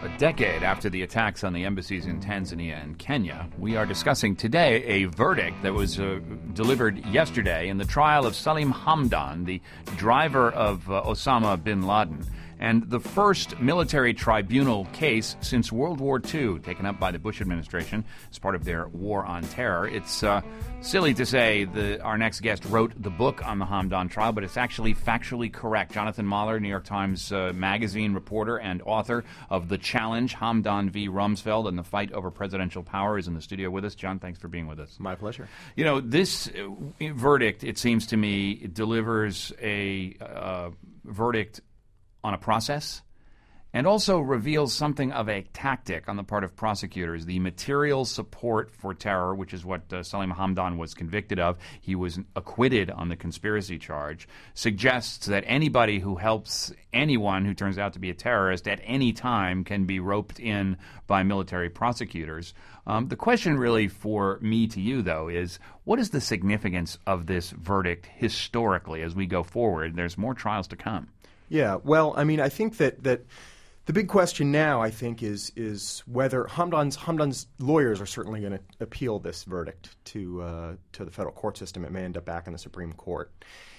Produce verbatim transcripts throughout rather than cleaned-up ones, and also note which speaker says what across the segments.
Speaker 1: A decade after the attacks on the embassies in Tanzania and Kenya, we are discussing today a verdict that was uh, delivered yesterday in the trial of Salim Hamdan, the driver of uh, Osama bin Laden, and the first military tribunal case since World War Two, taken up by the Bush administration as part of their war on terror. It's uh, silly to say that our next guest wrote the book on the Hamdan trial, but it's actually factually correct. Jonathan Mahler, New York Times uh, Magazine reporter and author of The Challenge, Hamdan v. Rumsfeld and the Fight Over Presidential Power, is in the studio with us. John, thanks for being with us.
Speaker 2: My pleasure.
Speaker 1: You know, this uh, verdict, it seems to me, delivers a uh, verdict on a process, and also reveals something of a tactic on the part of prosecutors. The material support for terror, which is what uh, Salim Hamdan was convicted of, he was acquitted on the conspiracy charge, suggests that anybody who helps anyone who turns out to be a terrorist at any time can be roped in by military prosecutors. Um, the question really for me to you, though, is what is the significance of this verdict historically as we go forward? There's more trials to come.
Speaker 2: Yeah, well, I mean, I think that, that the big question now, I think, is is whether Hamdan's Hamdan's lawyers are certainly going to appeal this verdict to uh, to the federal court system. It may end up back in the Supreme Court,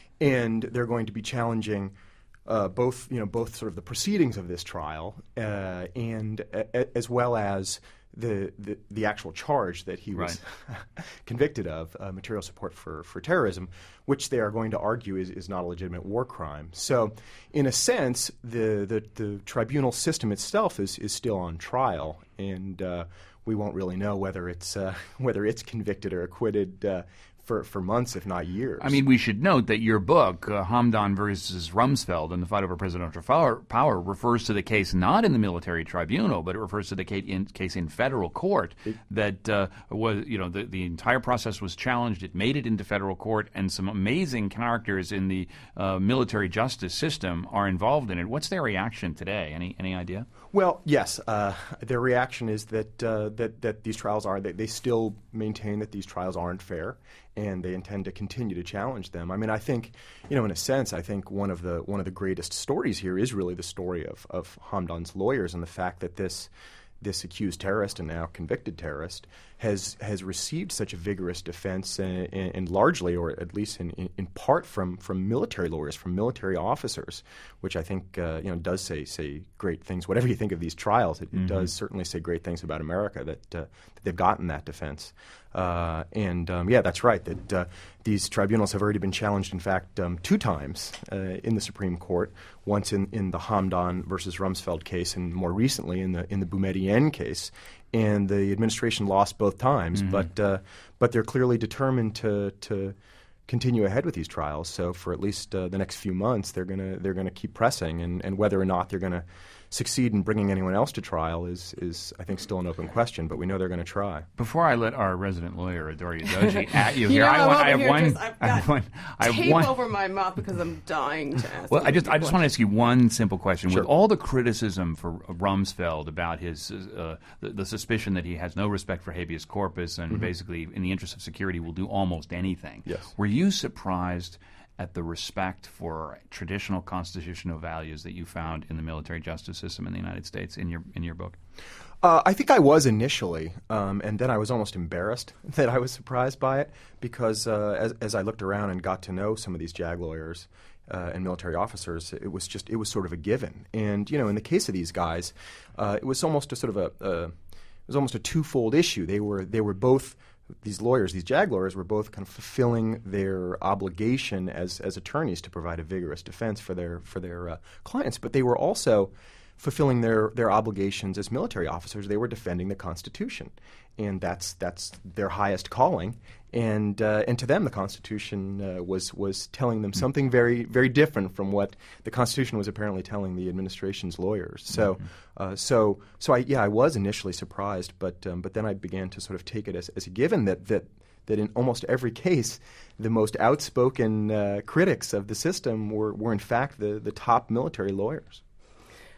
Speaker 2: and they're going to be challenging uh, both, you know, both sort of the proceedings of this trial uh, and uh, as well as The, the the actual charge that he was
Speaker 1: right.
Speaker 2: convicted of, uh, material support for, for terrorism, which they are going to argue is, is not a legitimate war crime. So, in a sense, the the, the tribunal system itself is, is still on trial, and uh, we won't really know whether it's uh, whether it's convicted or acquitted uh, for for months, if not years.
Speaker 1: I mean, we should note that your book, uh, Hamdan versus Rumsfeld and the Fight Over Presidential Power, power, refers to the case not in the military tribunal, but it refers to the case in, case in federal court. It, that uh, was, you know, the, the entire process was challenged. It made it into federal court, and some amazing characters in the uh, military justice system are involved in it. What's their reaction today? Any any idea?
Speaker 2: Well, yes. Uh, their reaction is that uh, that that these trials are they, they still maintain that these trials aren't fair, and they intend to continue to challenge them. I mean, I think, you know, in a sense, I think one of the one of the greatest stories here is really the story of of Hamdan's lawyers and the fact that this this accused terrorist and now convicted terrorist has has received such a vigorous defense, and, and largely, or at least in, in, in part, from from military lawyers, from military officers, which I think uh, you know does say say great things. Whatever you think of these trials, it, mm-hmm. it does certainly say great things about America that uh, that they've gotten that defense. Uh, and um, yeah, that's right. That uh, these tribunals have already been challenged, in fact, um, two times uh, in the Supreme Court. Once in, in the Hamdan versus Rumsfeld case, and more recently in the in the Boumediene case. And the administration lost both times, mm-hmm. but uh, but they're clearly determined to to continue ahead with these trials. So for at least uh, the next few months, they're gonna they're gonna keep pressing, and, and whether or not they're gonna succeed in bringing anyone else to trial is, is I think, still an open question, but we know they're going to try.
Speaker 1: Before I let our resident lawyer, Adori Doji, at you,
Speaker 3: you
Speaker 1: here,
Speaker 3: know,
Speaker 1: I, want, I have
Speaker 3: here
Speaker 1: one.
Speaker 3: just, I've got
Speaker 1: I have one. I have
Speaker 3: tape
Speaker 1: one.
Speaker 3: over my mouth because I'm dying to ask.
Speaker 1: Well, I just I just want to ask you one simple question.
Speaker 2: Sure.
Speaker 1: With all the criticism for Rumsfeld about his uh, the, the suspicion that he has no respect for habeas corpus and mm-hmm. basically, in the interest of security, will do almost anything.
Speaker 2: Yes.
Speaker 1: Were you surprised at the respect for traditional constitutional values that you found in the military justice system in the United States in your in your book?
Speaker 2: Uh, I think I was initially, um, and then I was almost embarrassed that I was surprised by it because uh, as, as I looked around and got to know some of these JAG lawyers uh, and military officers, it was just it was sort of a given. And you know, in the case of these guys, uh, it was almost a sort of a, a it was almost a twofold issue. They were they were both. These lawyers, these JAG lawyers, were both kind of fulfilling their obligation as as attorneys to provide a vigorous defense for their for their uh, clients, but they were also fulfilling their, their obligations as military officers. They were defending the Constitution, and that's that's their highest calling. And uh, and to them, the Constitution uh, was was telling them something very very different from what the Constitution was apparently telling the administration's lawyers. So mm-hmm. uh, so so I yeah I was initially surprised, but um, but then I began to sort of take it as, as a given that that. that in almost every case, the most outspoken uh, critics of the system were, were in fact the, the top military lawyers.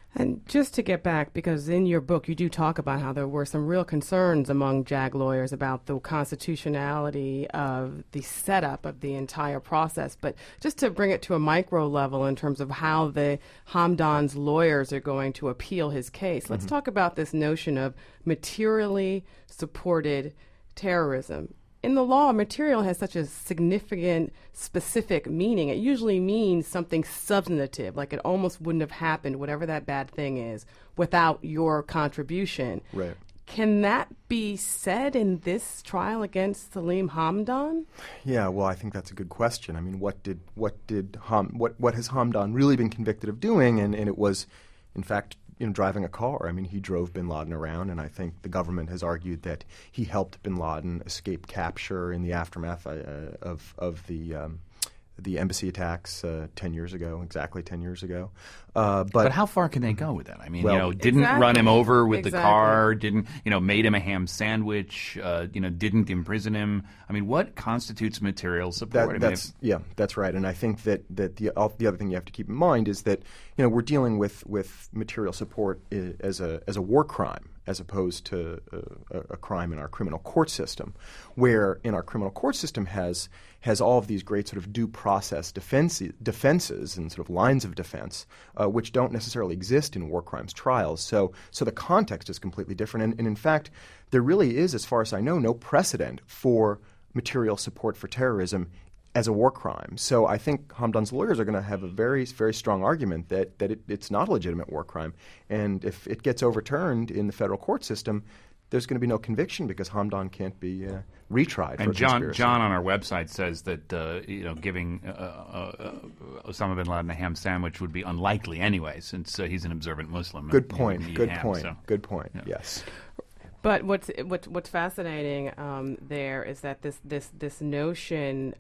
Speaker 3: And just to get back, because in your book you do talk about how there were some real concerns among JAG lawyers about the constitutionality of the setup of the entire process. But just to bring it to a micro level in terms of how the Hamdan's lawyers are going to appeal his case, let's mm-hmm. talk about this notion of materially supported terrorism. In the law, material has such a significant, specific meaning. It usually means something substantive, like it almost wouldn't have happened, whatever that bad thing is, without your contribution.
Speaker 2: Right.
Speaker 3: Can that be said in this trial against Salim Hamdan?
Speaker 2: Yeah, well, I think that's a good question. I mean, what did what did Ham, what what has Hamdan really been convicted of doing? And, and it was, in fact, you know, driving a car. I mean, he drove bin Laden around, and I think the government has argued that he helped bin Laden escape capture in the aftermath uh, of of the um, the embassy attacks uh, ten years ago, exactly ten years ago. Uh, but,
Speaker 1: but how far can they go with that? I mean,
Speaker 2: well,
Speaker 1: you know, didn't
Speaker 3: exactly.
Speaker 1: run him over with
Speaker 3: exactly.
Speaker 1: the car, didn't, you know, made him a ham sandwich, uh, you know, didn't imprison him. I mean, what constitutes material support?
Speaker 2: That,
Speaker 1: I mean,
Speaker 2: that's,
Speaker 1: if,
Speaker 2: yeah, that's right. And I think that, that the, uh, the other thing you have to keep in mind is that, you know, we're dealing with, with material support I- as a as a war crime, as opposed to a, a crime in our criminal court system, where in our criminal court system has has all of these great sort of due process defense, defenses and sort of lines of defense, uh, which don't necessarily exist in war crimes trials. So so the context is completely different. And, and in fact, there really is, as far as I know, no precedent for material support for terrorism as a war crime. So I think Hamdan's lawyers are going to have a very, very strong argument that, that it, it's not a legitimate war crime. And if it gets overturned in the federal court system, there's going to be no conviction because Hamdan can't be uh, retried for
Speaker 1: and John,
Speaker 2: conspiracy.
Speaker 1: John on our website says that uh, you know giving uh, uh, Osama bin Laden a ham sandwich would be unlikely anyway, since uh, he's an observant Muslim.
Speaker 2: Good point. Good
Speaker 1: ham,
Speaker 2: point.
Speaker 1: So.
Speaker 2: Good point.
Speaker 1: Yeah.
Speaker 2: Yes.
Speaker 3: But what's what's what's fascinating um, there is that this this this notion.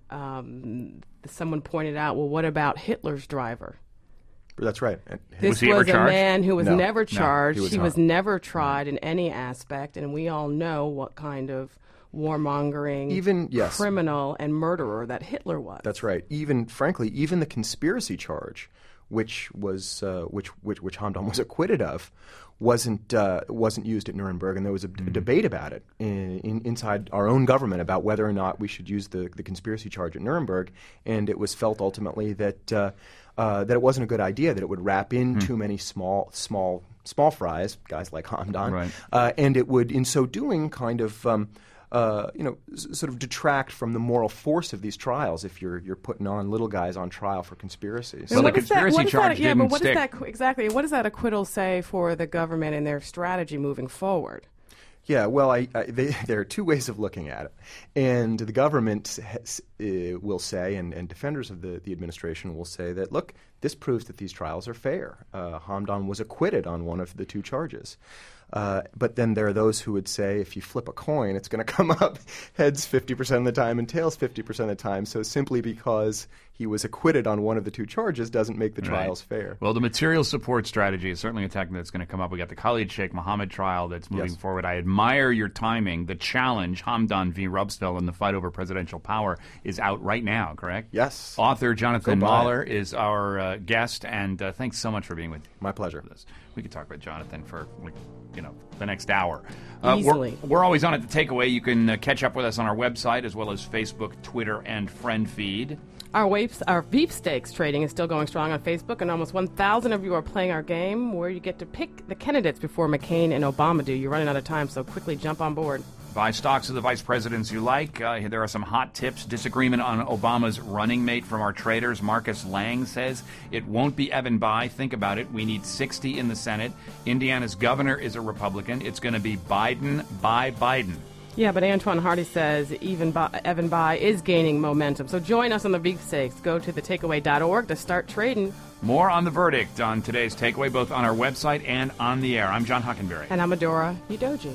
Speaker 3: Um, someone pointed out, well, what about Hitler's driver?
Speaker 2: That's right.
Speaker 3: This
Speaker 1: was he
Speaker 3: was
Speaker 1: ever
Speaker 3: a
Speaker 1: charged?
Speaker 3: man who was
Speaker 2: No.
Speaker 3: never
Speaker 2: No,
Speaker 3: charged.
Speaker 2: he was
Speaker 3: he
Speaker 2: not.
Speaker 3: was never tried in any aspect, and we all know what kind of warmongering,
Speaker 2: Even- yes.
Speaker 3: criminal, and murderer that Hitler was.
Speaker 2: That's right. Even, frankly, even the conspiracy charge, which was uh, which which which Hamdan was acquitted of, wasn't uh, wasn't used at Nuremberg, and there was a d- debate about it in, in, inside our own government about whether or not we should use the the conspiracy charge at Nuremberg, and it was felt ultimately that uh, uh, that it wasn't a good idea, that it would wrap in
Speaker 1: Hmm.
Speaker 2: too many small small small fries, guys like Hamdan,
Speaker 1: Right.
Speaker 2: uh, and it would, in so doing, kind of. Um, Uh, you know, s- sort of detract from the moral force of these trials if you're you're putting on little guys on trial for conspiracies.
Speaker 1: Well,
Speaker 3: And
Speaker 1: the
Speaker 3: what does that-
Speaker 1: conspiracy
Speaker 3: what does
Speaker 1: charge
Speaker 3: that, yeah,
Speaker 1: didn't
Speaker 3: but what
Speaker 1: stick.
Speaker 3: does that qu- exactly? What does that acquittal say for the government and their strategy moving forward?
Speaker 2: Yeah, well, I, I, they, there are two ways of looking at it. And the government has, uh, will say, and, and defenders of the, the administration will say that, look, this proves that these trials are fair. Uh, Hamdan was acquitted on one of the two charges. Uh, but then there are those who would say if you flip a coin, it's going to come up heads fifty percent of the time and tails fifty percent of the time. So simply because he was acquitted on one of the two charges doesn't make the trials
Speaker 1: Right.
Speaker 2: fair.
Speaker 1: Well, the material support strategy is certainly a technique that's going to come up. We got the Khalid Sheikh Mohammed trial that's moving
Speaker 2: Yes.
Speaker 1: forward. I admire your timing. The challenge, Hamdan v. Rubsfeld and the fight over presidential power, is out right now, correct?
Speaker 2: Yes.
Speaker 1: Author Jonathan
Speaker 2: Go buy
Speaker 1: Mahler is our uh, guest, and uh, thanks so much for being with
Speaker 2: My pleasure.
Speaker 1: this. We could talk about Jonathan for, like, you know, the next hour. Uh,
Speaker 3: Easily.
Speaker 1: We're, we're always on at The Takeaway. You can uh, catch up with us on our website as well as Facebook, Twitter, and friend feed.
Speaker 3: Our waves, our beef steaks trading is still going strong on Facebook, and almost one thousand of you are playing our game where you get to pick the candidates before McCain and Obama do. You're running out of time, so quickly jump on board.
Speaker 1: Buy stocks of the vice presidents you like. Uh, there are some hot tips. Disagreement on Obama's running mate from our traders. Marcus Lang says it won't be Evan Bayh. Think about it. We need sixty in the Senate. Indiana's governor is a Republican. It's going to be Biden by Biden.
Speaker 3: Yeah, but Antoine Hardy says even Bi- Evan Bayh is gaining momentum. So join us on the beef steaks. Go to the takeaway dot org to start trading.
Speaker 1: More on the verdict on today's Takeaway, both on our website and on the air. I'm John Hockenberry.
Speaker 3: And I'm Adora Udoji.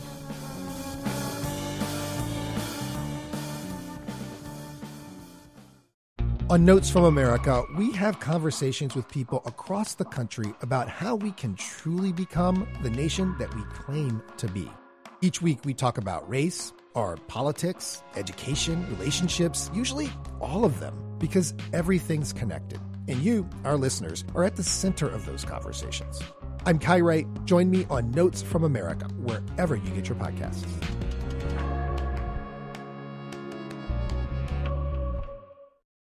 Speaker 4: On Notes from America, we have conversations with people across the country about how we can truly become the nation that we claim to be. Each week we talk about race, our politics, education, relationships, usually all of them, because everything's connected. And you, our listeners, are at the center of those conversations. I'm Kai Wright. Join me on Notes from America, wherever you get your podcasts.